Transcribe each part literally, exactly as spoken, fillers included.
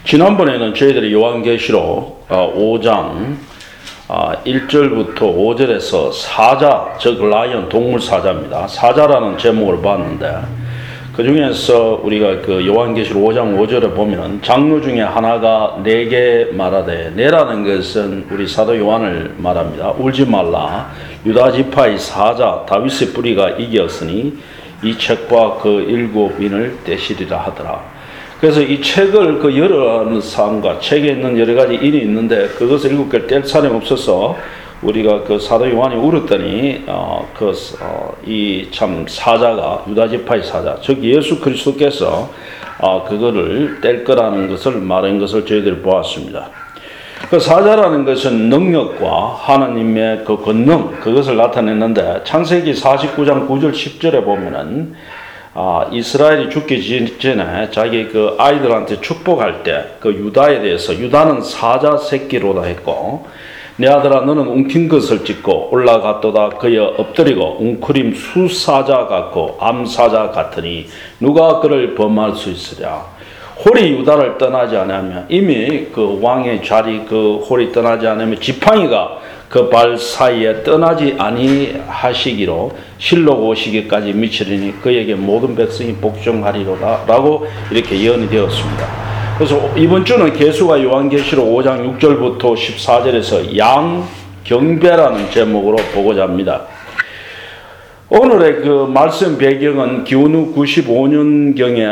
지난번에는 저희들이 요한계시록 오 장 일 절부터 오 절에서 사자, 즉 라이언, 동물 사자입니다. 사자라는 제목을 봤는데 그 중에서 우리가 그 요한계시록 오 장 오 절에 보면은 장로 중에 하나가 내게 말하되, 내라는 것은 우리 사도 요한을 말합니다. 울지 말라, 유다 지파의 사자 다윗의 뿌리가 이겼으니 이 책과 그 일곱 인을 떼시리라 하더라. 그래서 이 책을 그 여러 사람과 책에 있는 여러 가지 인이 있는데 그것을 일곱 개를 뗄 사람이 없어서 우리가 그 사도 요한이 울었더니 어, 그 이 참 사자가 유다 지파의 사자, 즉 예수 그리스도께서 어, 그거를 뗄 거라는 것을 말한 것을 저희들이 보았습니다. 그 사자라는 것은 능력과 하나님의 그 권능, 그것을 나타냈는데 창세기 사십구 장 구 절 십 절에 보면은 아, 이스라엘이 죽기 전에 자기 그 아이들한테 축복할 때 그 유다에 대해서, 유다는 사자 새끼로다 했고, 내 아들아 너는 움킨 것을 찢고 올라갔도다 그여 엎드리고 웅크림 수사자 같고 암사자 같으니 누가 그를 범할 수 있으랴. 홀이 유다를 떠나지 않으면, 이미 그 왕의 자리 그 홀이 떠나지 않으면 지팡이가 그 발 사이에 떠나지 아니하시기로 실록 오시기까지 미치리니 그에게 모든 백성이 복종하리로다 라고 이렇게 예언이 되었습니다. 그래서 이번 주는 계수가 요한계시록 오 장 육 절부터 십사 절에서 양경배라는 제목으로 보고자 합니다. 오늘의 그 말씀 배경은 기원후 구십오 년경에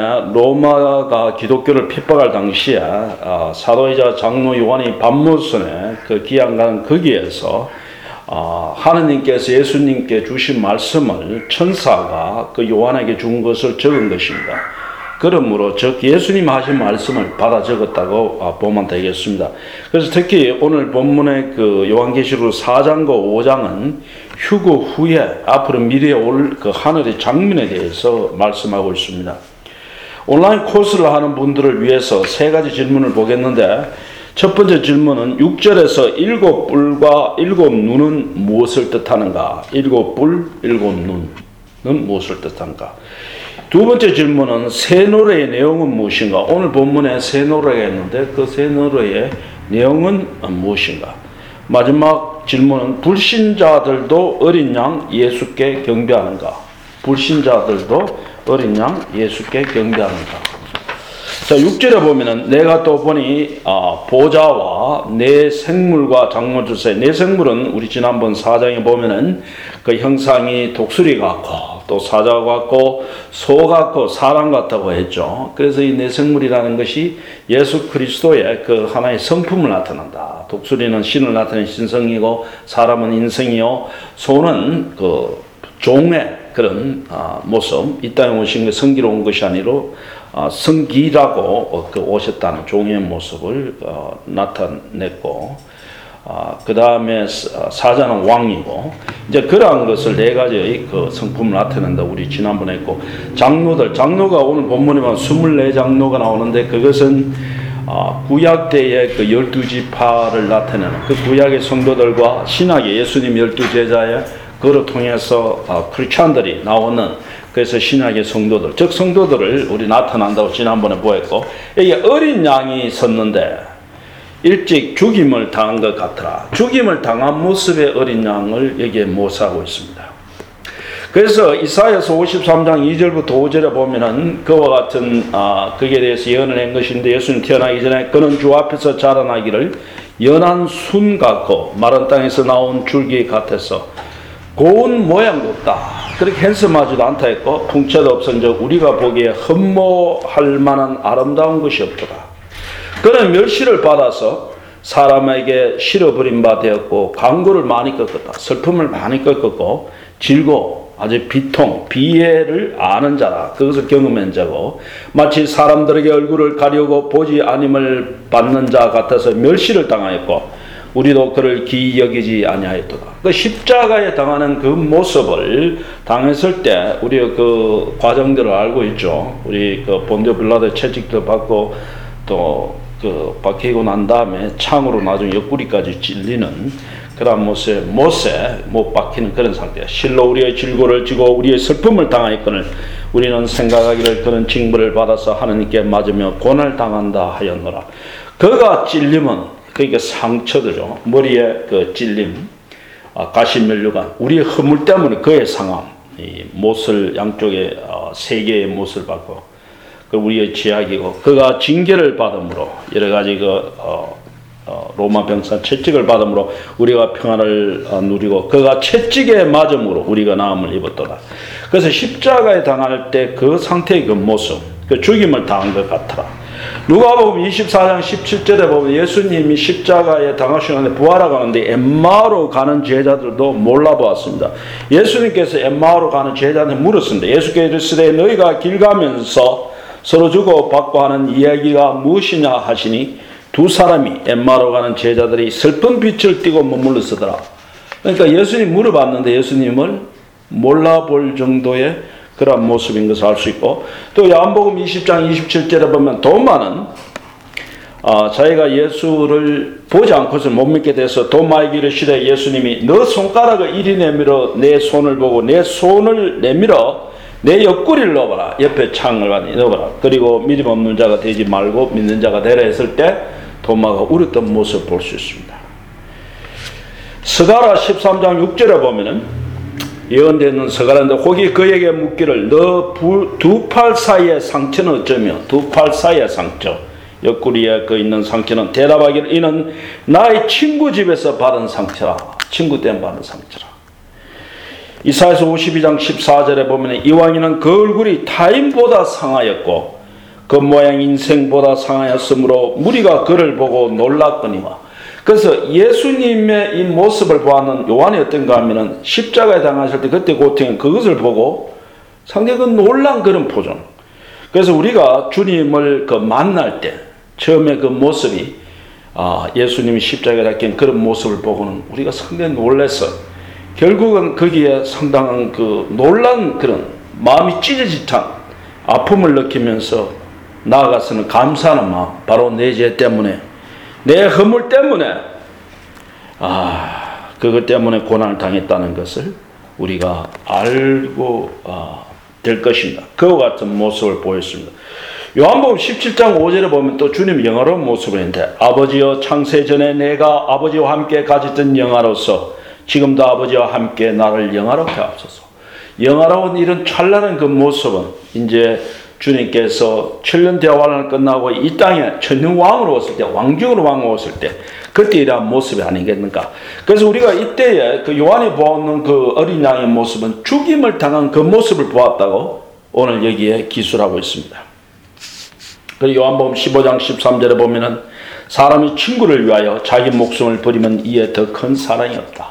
로마가 기독교를 핍박할 당시에 어, 사도이자 장로 요한이 밤무선에 그 기양가는 거기에서 어, 하느님께서 예수님께 주신 말씀을 천사가 그 요한에게 준 것을 적은 것입니다. 그러므로 즉 예수님 하신 말씀을 받아 적었다고 어, 보면 되겠습니다. 그래서 특히 오늘 본문의 그 요한계시록 사 장과 오 장은 휴거 후에 앞으로 미래에 올 그 하늘의 장면에 대해서 말씀하고 있습니다. 온라인 코스를 하는 분들을 위해서 세 가지 질문을 보겠는데, 첫 번째 질문은 육 절에서 일곱 뿔과 일곱 눈은 무엇을 뜻하는가? 일곱 뿔, 일곱 눈은 무엇을 뜻하는가? 두 번째 질문은 새 노래의 내용은 무엇인가? 오늘 본문에 새 노래가 있는데 그 새 노래의 내용은 무엇인가? 마지막 질문은 불신자들도 어린 양 예수께 경배하는가? 불신자들도 어린 양 예수께 경배하는가? 자, 육 절에 보면은 내가 또 보니 아, 보좌와 내 생물과 장로들 사이, 내 생물은 우리 지난번 사 장에 보면은 그 형상이 독수리 같고 또 사자 같고 소 같고 사람 같다고 했죠. 그래서 이 내 생물이라는 것이 예수 그리스도의 그 하나의 성품을 나타낸다. 독수리는 신을 나타내는 신성이고 사람은 인성이요, 소는 그 종의 그런 아, 모습, 이 땅에 오신 게 성기로운 것이 아니로 아, 성기라고 어, 그 오셨다는 종의 모습을 어, 나타냈고, 아, 그 다음에 사자는 왕이고, 이제 그러한 것을 네 가지의 그 성품을 나타낸다 우리 지난번에 했고, 장로들, 장로가 오늘 본문에 보면 이십사 장로가 나오는데 그것은 아, 구약 때의 그 열두 지파를 나타내는 그 구약의 성도들과 신약의 예수님 열두 제자의 그를 통해서 아, 크리스찬들이 나오는, 그래서 신약의 성도들, 즉 성도들을 우리 나타난다고 지난번에 보였고, 여기 어린 양이 섰는데 일찍 죽임을 당한 것 같더라. 죽임을 당한 모습의 어린 양을 여기에 모사하고 있습니다. 그래서 이사야서 오십삼 장 이 절부터 오 절에 보면은 그와 같은 아, 그에 대해서 예언을 한 것인데, 예수님 태어나기 전에 그는 주 앞에서 자라나기를 연한 순 같고 마른 땅에서 나온 줄기 같아서 고운 모양도 없다. 그렇게 핸섬하지도 않다 했고 풍채도 없은즉 우리가 보기에 흠모할 만한 아름다운 것이 없도다. 그는 멸시를 받아서 사람에게 실어버린 바 되었고 강구를 많이 꺾었다. 슬픔을 많이 꺾었고 질고 아주 비통, 비애를 아는 자라. 그것을 경험한 자고 마치 사람들에게 얼굴을 가리우고 보지 아님을 받는 자 같아서 멸시를 당하였고 우리도 그를 기이 여기지 아니하였도다. 그 십자가에 당하는 그 모습을 당했을 때 우리가 그 과정들을 알고 있죠. 우리 그 본디오 빌라도 채찍도 받고 또 그 박히고 난 다음에 창으로 나중에 옆구리까지 찔리는 그런 모습에 못에 못 박히는 그런 상태야. 실로 우리의 질고를 지고 우리의 슬픔을 당하였거늘 우리는 생각하기를 그는 징벌을 받아서 하나님께 맞으며 고난을 당한다 하였노라. 그가 찔림은 그러니까 상처들죠. 머리에 그 찔림, 아, 가시면류관, 우리의 허물 때문에 그의 상함, 이 못을 양쪽에 어, 세 개의 못을 받고 그 우리의 죄악이고, 그가 징계를 받음으로 여러 가지 그 어, 어, 로마 병사 채찍을 받음으로 우리가 평안을 어, 누리고, 그가 채찍에 맞음으로 우리가 나음을 입었도다. 그래서 십자가에 당할 때 그 상태의 그 모습, 그 죽임을 당한 것 같더라. 누가복음 이십사 장 십칠 절에 보면 예수님이 십자가에 당하시는데 부활하고 가는데 엠마오로 가는 제자들도 몰라보았습니다. 예수님께서 엠마오로 가는 제자한테 물었습니다. 예수께서 이르시되 너희가 길 가면서 서로 주고받고 하는 이야기가 무엇이냐 하시니, 두 사람이 엠마오로 가는 제자들이 슬픈 빛을 띠고 머물러 서더라. 그러니까 예수님 물어봤는데 예수님을 몰라볼 정도의 그런 모습인 것을 알 수 있고, 또 요한복음 이십 장 이십칠 절에 보면 도마는 어, 자기가 예수를 보지 않고서 못 믿게 돼서 도마에게 이르시되 예수님이 너 손가락을 이리 내밀어 내 손을 보고 내 손을 내밀어 내 옆구리를 넣어봐라. 옆에 창을 많이 넣어봐라. 그리고 믿음 없는 자가 되지 말고 믿는 자가 되라 했을 때 도마가 울었던 모습을 볼 수 있습니다. 스가랴 십삼 장 육 절에 보면은 예언되는 서가라인데 거기 그에게 묻기를 너 두 팔 사이의 상처는 어쩌며, 두 팔 사이의 상처, 옆구리에 그 있는 상처는 대답하기를 이는 나의 친구 집에서 받은 상처라. 친구 때문에 받은 상처라. 이사야서 오십이 장 십사 절에 보면 이왕이는 그 얼굴이 타인보다 상하였고 그 모양 인생보다 상하였으므로 무리가 그를 보고 놀랐거니와. 그래서 예수님의 이 모습을 보았는 요한이 어떤가 하면은 십자가에 당하실 때 그때 고통인 그것을 보고 상당히 그 놀란 그런 표정. 그래서 우리가 주님을 그 만날 때 처음에 그 모습이 아, 예수님이 십자가에 달린 그런 모습을 보고는 우리가 상당히 놀라서 결국은 거기에 상당한 그 놀란 그런 마음이 찢어지듯한 아픔을 느끼면서 나아가서는 감사하는 마음, 바로 내 죄 때문에 내 허물 때문에 아 그것 때문에 고난을 당했다는 것을 우리가 알고 아, 될 것입니다. 그와 같은 모습을 보였습니다. 요한복음 십칠 장 오 절에 보면 또 주님 영화로운 모습을 했는데 아버지여 창세전에 내가 아버지와 함께 가졌던 영화로서 지금도 아버지와 함께 나를 영화롭게 하옵소서. 영화로운 이런 찬란한 그 모습은 이제 주님께서 천년 대환란을 끝나고 이 땅에 천년왕으로 왔을 때, 왕중으로 왕으로 왔을 때 그때 이러한 모습이 아니겠는가. 그래서 우리가 이때에 그 요한이 보았는 그 어린 양의 모습은 죽임을 당한 그 모습을 보았다고 오늘 여기에 기술하고 있습니다. 그리고 요한복음 십오 장 십삼 절에 보면은 사람이 친구를 위하여 자기 목숨을 버리면 이에 더 큰 사랑이 없다.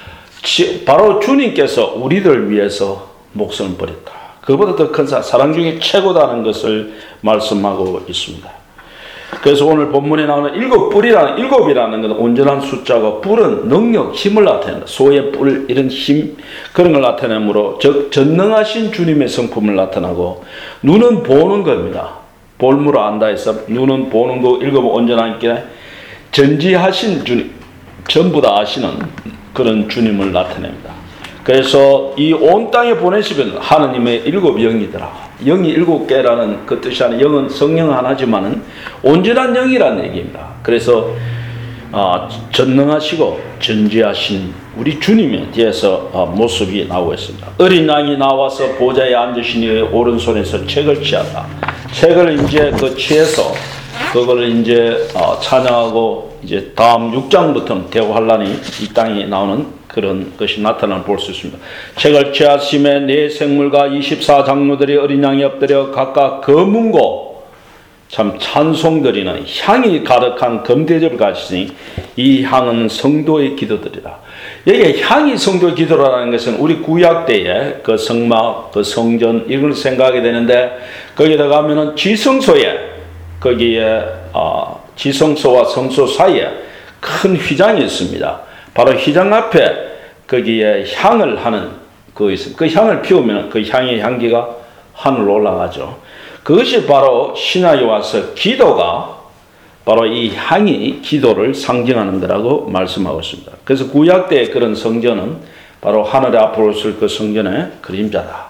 바로 주님께서 우리들을 위해서 목숨을 버렸다. 그보다 더 큰 사랑, 사랑 중에 최고다는 것을 말씀하고 있습니다. 그래서 오늘 본문에 나오는 일곱 뿔이라는, 일곱이라는 것은 온전한 숫자고, 뿔은 능력, 힘을 나타낸다. 소의 뿔, 이런 힘, 그런 걸 나타내므로, 즉, 전능하신 주님의 성품을 나타나고, 눈은 보는 겁니다. 볼무로 안다 해서, 눈은 보는 거, 일곱은 온전한 게, 전지하신 주님, 전부 다 아시는 그런 주님을 나타냅니다. 그래서 이 온 땅에 보내시면 하나님의 일곱 영이더라. 영이 일곱 개라는 그 뜻이 아니라 영은 성령 하나지만은 온전한 영이라는 얘기입니다. 그래서 아, 전능하시고 전지하신 우리 주님에 대해서 아, 모습이 나오고 있습니다. 어린 양이 나와서 보좌에 앉으신 이의 오른손에서 책을 취한다. 책을 이제 그 취해서 그걸 이제 아, 찬양하고 이제 다음 육 장부터는 대환란이 이 땅에 나오는 그런 것이 나타나는 볼 수 있습니다. 책을 취하심에 네 생물과 이십사 장로들이 어린 양에 엎드려 각각 거문고 참 찬송드리는 향이 가득한 금대접을 가지시니 이 향은 성도의 기도들이라. 여기 향이 성도의 기도라는 것은 우리 구약 때의 그 성막, 그 성전 이걸 생각하게 되는데 거기다 가면은 지성소에 거기에 어, 지성소와 성소 사이에 큰 휘장이 있습니다. 바로 휘장 앞에 거기에 향을 하는 그 있습니다. 그 향을 피우면 그 향의 향기가 하늘로 올라가죠. 그것이 바로 신약에 와서 기도가 바로 이 향이 기도를 상징하는 거라고 말씀하고 있습니다. 그래서 구약 때의 그런 성전은 바로 하늘에 앞으로 쓸 그 성전의 그림자다.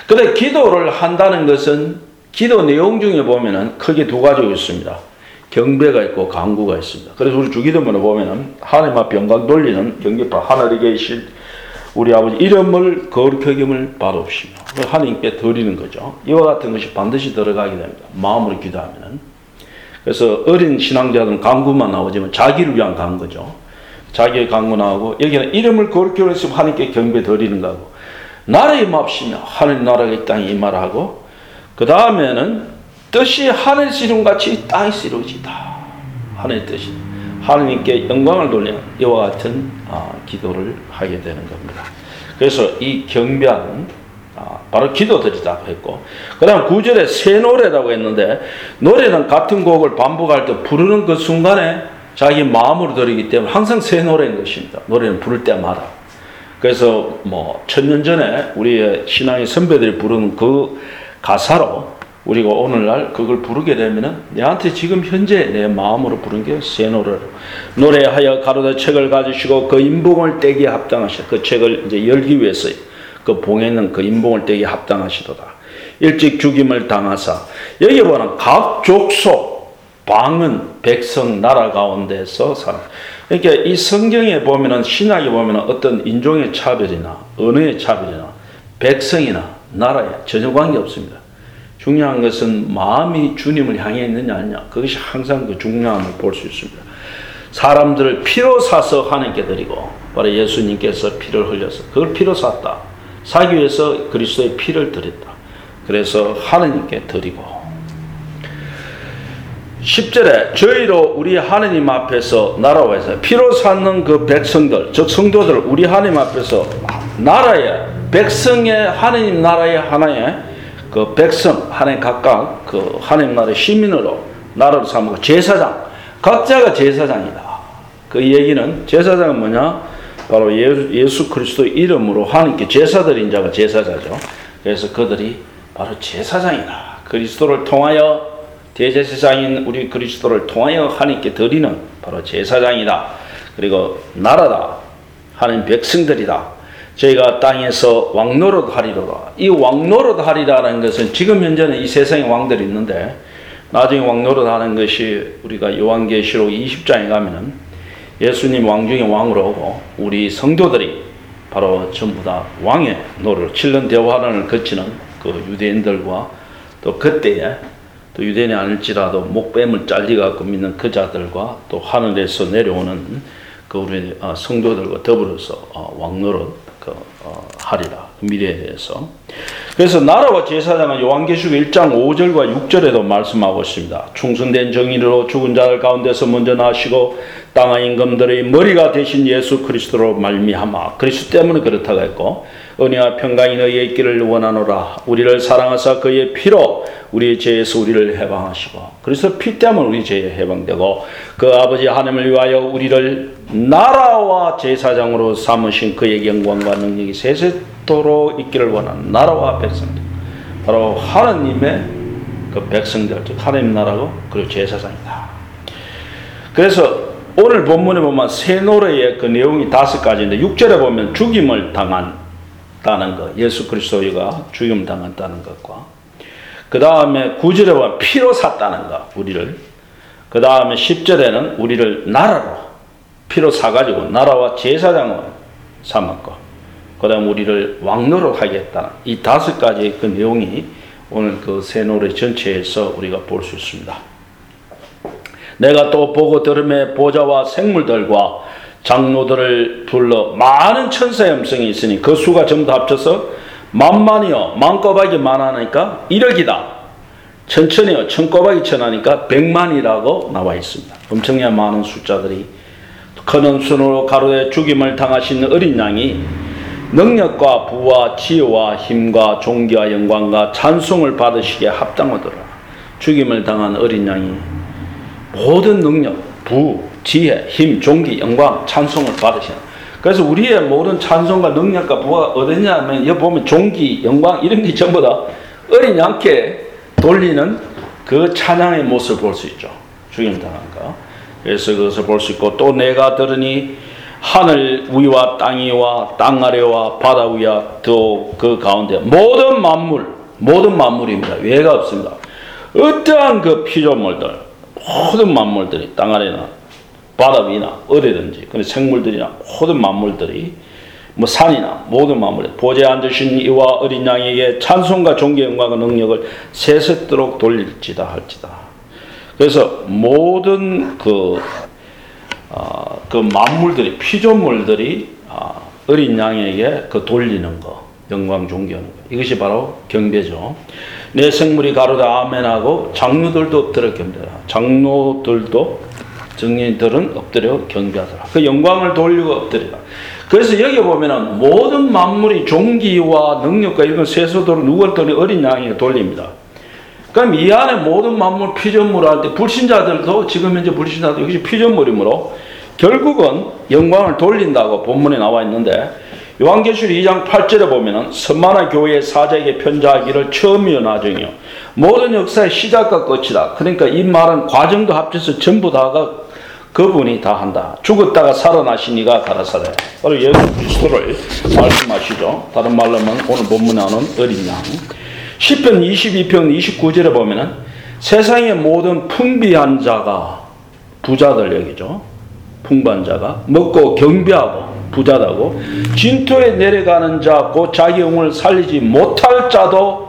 근데 기도를 한다는 것은 기도 내용 중에 보면은 크게 두 가지가 있습니다. 경배가 있고 간구가 있습니다. 그래서 우리 주기도문을 보면은 하나님 앞에 영광 돌리는 경배파 하늘에 계신 우리 아버지 이름을 거룩히 여김을 받옵시며 하나님께 드리는 거죠. 이와 같은 것이 반드시 들어가게 됩니다. 마음으로 기도하면은. 그래서 어린 신앙자들은 간구만 나오지만 자기를 위한 간구죠. 자기의 간구 나오고 여기는 이름을 거룩히 여기서 하나님께 경배 드리는 거고 나라에 임합시며 하늘 나라가 이 땅에 임하라고 그 다음에는 뜻이 하늘에서 이룬 같이 땅에서 이루어지다. 하늘의 뜻이 하나님께 영광을 돌리는 이와 같은 아, 기도를 하게 되는 겁니다. 그래서 이 경배하는 아, 바로 기도드리다고 했고 그 다음 구 절에 새 노래라고 했는데 노래는 같은 곡을 반복할 때 부르는 그 순간에 자기 마음으로 드리기 때문에 항상 새 노래인 것입니다. 노래는 부를 때마다. 그래서 뭐 천년 전에 우리의 신앙의 선배들이 부르는 그 가사로 우리가 오늘날 그걸 부르게 되면은 내한테 지금 현재 내 마음으로 부른 게 새 노래로 노래하여 가로되 책을 가지시고 그 인봉을 떼기에 합당하시다. 그 책을 이제 열기 위해서 그 봉에 있는 그 인봉을 떼기에 합당하시도다. 일찍 죽임을 당하사 여기 보면 각 족속 방은 백성 나라 가운데서 살. 그러니까 이 성경에 보면은 신학에 보면은 어떤 인종의 차별이나 언어의 차별이나 백성이나 나라에 전혀 관계 없습니다. 중요한 것은 마음이 주님을 향해 있느냐 아니냐. 그것이 항상 그 중요함을 볼 수 있습니다. 사람들을 피로 사서 하나님께 드리고 바로 예수님께서 피를 흘려서 그걸 피로 샀다. 사기 위해서 그리스도의 피를 드렸다. 그래서 하나님께 드리고 십 절에 저희로 우리 하나님 앞에서 나라와서 피로 샀는 그 백성들 즉 성도들 우리 하나님 앞에서 나라의 백성의 하나님 나라의 하나의 그 백성 하나님 각각 그 하나님 나라의 시민으로 나라를 삼고 제사장 각자가 제사장이다. 그 얘기는 제사장은 뭐냐? 바로 예수, 예수 그리스도의 이름으로 하나님께 제사드린 자가 제사자죠. 그래서 그들이 바로 제사장이다. 그리스도를 통하여 대제사장인 우리 그리스도를 통하여 하나님께 드리는 바로 제사장이다. 그리고 나라다. 하나님 백성들이다. 저희가 땅에서 왕노릇 하리로라. 이 왕노릇 하리라는 것은 지금 현재는 이 세상에 왕들이 있는데 나중에 왕노릇 하는 것이 우리가 요한계시록 이십 장에 가면은 예수님 왕 중에 왕으로 오고 우리 성도들이 바로 전부 다 왕의 노릇 칠 년 대환란을 거치는 그 유대인들과 또 그때에 또 유대인이 아닐지라도 목뱀을 잘리갖고 믿는 그 자들과 또 하늘에서 내려오는 그 우리 성도들과 더불어서 왕노릇 그 하리라 미래에 대해서. 그래서 나라와 제사장은 요한계시록 일 장 오 절과 육 절에도 말씀하고 있습니다. 충성된 정의로 죽은 자들 가운데서 먼저 나시고 땅의 임금들의 머리가 되신 예수 그리스도로 말미암아 그리스도 때문에 그렇다고 했고 은혜와 평강이 너희에 있기를 원하노라. 우리를 사랑하사 그의 피로 우리의 죄에서 우리를 해방하시고 그리스도 피 때문에 우리 죄에 해방되고 그 아버지 하나님을 위하여 우리를 나라와 제사장으로 삼으신 그의 영광과 능력이 세세토록 있기를 원하는 나라와 백성들 바로 하나님의 그 백성들 즉 하나님 나라고 그리고 제사장이다. 그래서 오늘 본문에 보면 새 노래의 그 내용이 다섯 가지인데 육 절에 보면 죽임을 당한다는 것 예수 그리스도가 죽임을 당한다는 것과 그 다음에 구 절에 보면 피로 샀다는 것 우리를 그 다음에 십 절에는 우리를 나라로 피로 사가지고 나라와 제사장을 삼았고 그 다음 우리를 왕노로 하겠다는 이 다섯 가지의 그 내용이 오늘 그 새 노래 전체에서 우리가 볼 수 있습니다. 내가 또 보고 들음에 보좌와 생물들과 장로들을 불러 많은 천사의 음성이 있으니 그 수가 전부 다 합쳐서 만만이요 만꼬박이 만하니까 일억이다. 천천히요 천꼬박이 천하니까 백만이라고 나와 있습니다. 엄청나게 많은 숫자들이 큰 순으로 가로되 죽임을 당하신 어린 양이 능력과 부와 지혜와 힘과 존귀와 영광과 찬송을 받으시기에 합당하더라. 죽임을 당한 어린 양이 모든 능력, 부, 지혜, 힘, 존귀, 영광, 찬송을 받으시는. 그래서 우리의 모든 찬송과 능력과 부가 어디냐 하면 여기 보면 존귀, 영광 이런 게 전부 다 어린 양께 돌리는 그 찬양의 모습을 볼 수 있죠. 죽임 당한 거. 그래서 그것을 볼 수 있고 또 내가 들으니 하늘 위와 땅 위와 땅 아래와 바다 위와 또 그 가운데 모든 만물, 모든 만물입니다. 외가 없습니다. 어떠한 그 피조물들, 모든 만물들이 땅 아래나 바다 위나 어디든지, 그 생물들이나 모든 만물들이 뭐 산이나 모든 만물, 보좌에 앉으신 이와 어린 양에게 찬송과 존귀 영광과 능력을 세세토록 돌릴지다 할지다. 그래서 모든 그, 어, 그 만물들이, 피조물들이 어, 어린 양에게 그 돌리는 거, 영광 존귀하는 거, 이것이 바로 경배죠. 내 생물이 가로다 아멘하고 장로들도 엎드려 경배하라. 장로들도 정인들은 엎드려 경배하더라. 그 영광을 돌리고 엎드리라. 그래서 여기 보면은 모든 만물이 존귀와 능력과 이런 세소도를 누구한테 어린 양에게 돌립니다. 그럼 이 안에 모든 만물 피조물한테 불신자들도 지금 현재 불신자들 역시 피조물이므로 결국은 영광을 돌린다고 본문에 나와 있는데 요한계시록 이 장 팔 절에 보면은 선만한 교회의 사자에게 편지하기를 처음이요 나중이요 모든 역사의 시작과 끝이다. 그러니까 이 말은 과정도 합쳐서 전부 다가 그분이 다 한다. 죽었다가 살아나신 이가 가라사대. 바로 예수 그리스도를 말씀하시죠. 다른 말로 하면 오늘 본문에 나오는 어린 양. 시편 이십이 편 이십구 절에 보면은 세상의 모든 풍비한 자가 부자들 얘기죠. 풍부한 자가 먹고 경배하고 부자다고 진토에 내려가는 자 곧 자기 영혼을 살리지 못할 자도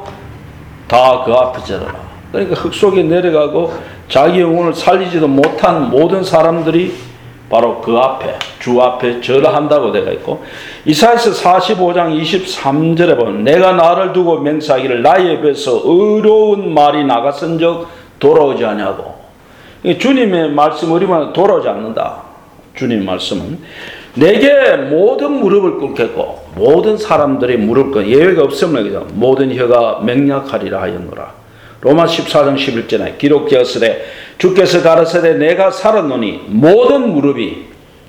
다 그 앞에 저러라. 그러니까 흙 속에 내려가고 자기 영혼을 살리지도 못한 모든 사람들이 바로 그 앞에 주 앞에 절한다고 되어 있고 이사야서 사십오 장 이십삼 절에 보면 내가 나를 두고 맹세하기를 나의 입에서 의로운 말이 나갔은즉 돌아오지 아니하고 주님의 말씀 우리만 돌아오지 않는다. 주님 말씀은 내게 모든 무릎을 꿇겠고 모든 사람들이 무릎 꿇 예외가 없으면 모든 혀가 맹약하리라 하였노라. 로마 십사 장 십일 절에 기록되었으되 주께서 가라사대 내가 살았노니 모든 무릎이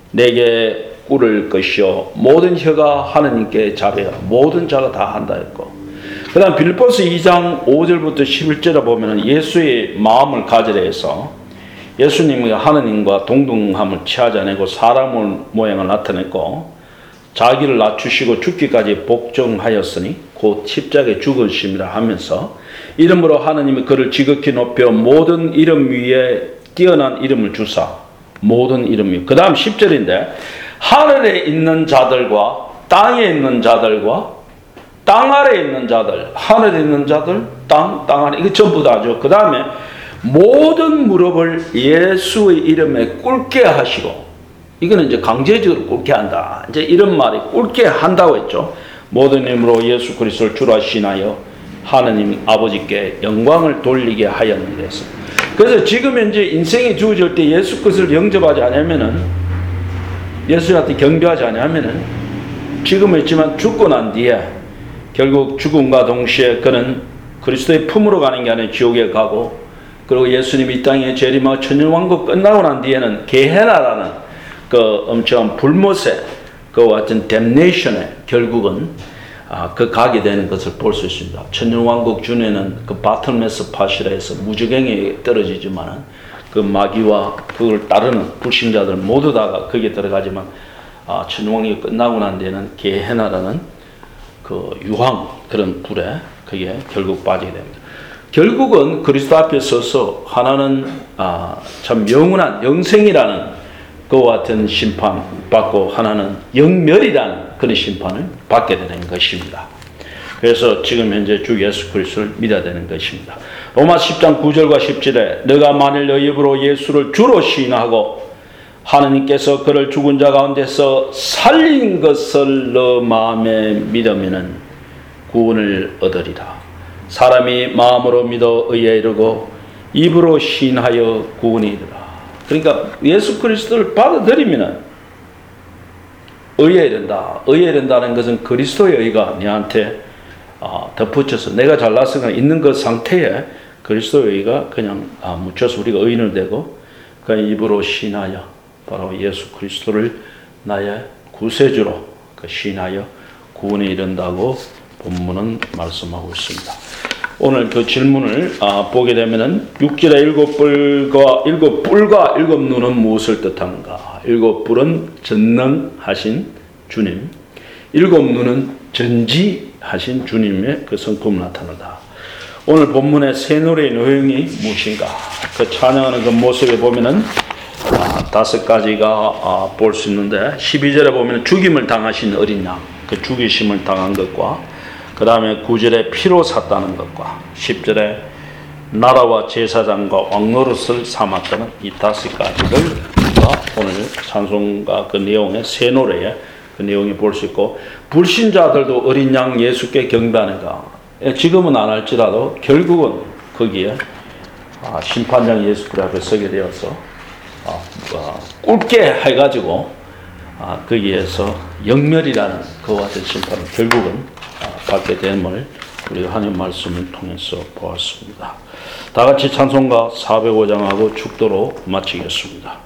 내게 꿇을 것이요 모든 혀가 하느님께 자배하 모든 자가 다 한다 했고 그 다음 빌립보서 이 장 오 절부터 십일 절에 보면 예수의 마음을 가지려 해서 예수님이 하느님과 동등함을 취하자내고 사람 모양을 나타냈고 자기를 낮추시고 죽기까지 복종하였으니 곧 십자가에 죽으심이라 하면서 이름으로 하느님이 그를 지극히 높여 모든 이름 위에 뛰어난 이름을 주사 모든 이름이 그 다음 십 절인데 하늘에 있는 자들과 땅에 있는 자들과 땅 아래에 있는 자들 하늘에 있는 자들 땅, 땅 아래 이거 전부 다죠. 그 다음에 모든 무릎을 예수의 이름에 꿇게 하시고 이거는 이제 강제적으로 꿇게 한다. 이제 이런 말이 꿇게 한다고 했죠. 모든 이름으로 예수 그리스도를 주라 신하여 하느님 아버지께 영광을 돌리게 하였는데 그래서 지금 현재 인생이 주어질 때 예수 그리스도를 영접하지 않으면은 예수한테 경배하지 않으면은 지금 했지만 죽고 난 뒤에 결국 죽음과 동시에 그는 그리스도의 품으로 가는 게 아니라 지옥에 가고 그리고 예수님이 이 땅에 재림하고 천년왕국 끝나고 난 뒤에는 게헤나라는 그 엄청난 불못의 그와 같은 damnation에 결국은 아, 그 가게 되는 것을 볼 수 있습니다. 천년왕국 전에는 그 바틀메스 팟이라 해서 무지경에 떨어지지만은 그 마귀와 그걸 따르는 불신자들 모두 다가 거기에 들어가지만 아, 천년왕국이 끝나고 난 뒤에는 게헤나라는 그 유황 그런 불에 그게 결국 빠지게 됩니다. 결국은 그리스도 앞에 서서 하나는 아, 참 영원한 영생이라는 그와 같은 심판 받고 하나는 영멸이라는 그런 심판을 받게 되는 것입니다. 그래서 지금 현재 주 예수 그리스도를 믿어야 되는 것입니다. 로마 십 장 구 절과 십 절에 너가 만일 너희 입으로 예수를 주로 시인하고 하느님께서 그를 죽은 자 가운데서 살린 것을 너 마음에 믿으면은 구원을 얻으리라. 사람이 마음으로 믿어 의에 이르고 입으로 시인하여 구원에 이르라. 그러니까 예수 그리스도를 받아들이면 의에 이른다. 의에 이른다는 것은 그리스도의 의가 너한테 어, 덧붙여서 내가 잘나서 있는 그 상태에 그리스도의 의가 그냥 아, 묻혀서 우리가 의인을 되고 그 입으로 시인하여 바로 예수 그리스도를 나의 구세주로 그 시인하여 구원에 이른다고 본문은 말씀하고 있습니다. 오늘 그 질문을 아, 보게 되면은 육 절에 일곱 뿔과 일곱 뿔과 일곱 눈은 무엇을 뜻하는가? 일곱 뿔은 전능하신 주님, 일곱 눈은 전지하신 주님의 그 성품 나타난다. 오늘 본문의 새 노래의 내용이 무엇인가? 그 찬양하는 그 모습에 보면은 아, 다섯 가지가 아, 볼 수 있는데 십이 절에 보면 죽임을 당하신 어린 양, 그 죽이심을 당한 것과 그 다음에 구 절에 피로 샀다는 것과 십 절에 나라와 제사장과 왕노릇을 삼았다는 이 다섯 가지를 오늘 찬송가 그 내용의 새 노래에 그 내용이 볼 수 있고, 불신자들도 어린 양 예수께 경배하는가, 지금은 안 할지라도 결국은 거기에 아, 심판장 예수 그리 앞에 서게 되어서 아, 아, 꿇게 해가지고 아, 거기에서 영멸이라는 그와 같은 심판을 결국은 아, 받게 됨을 우리 하나님 말씀을 통해서 보았습니다. 다 같이 찬송가 사백오 장하고 축도로 마치겠습니다.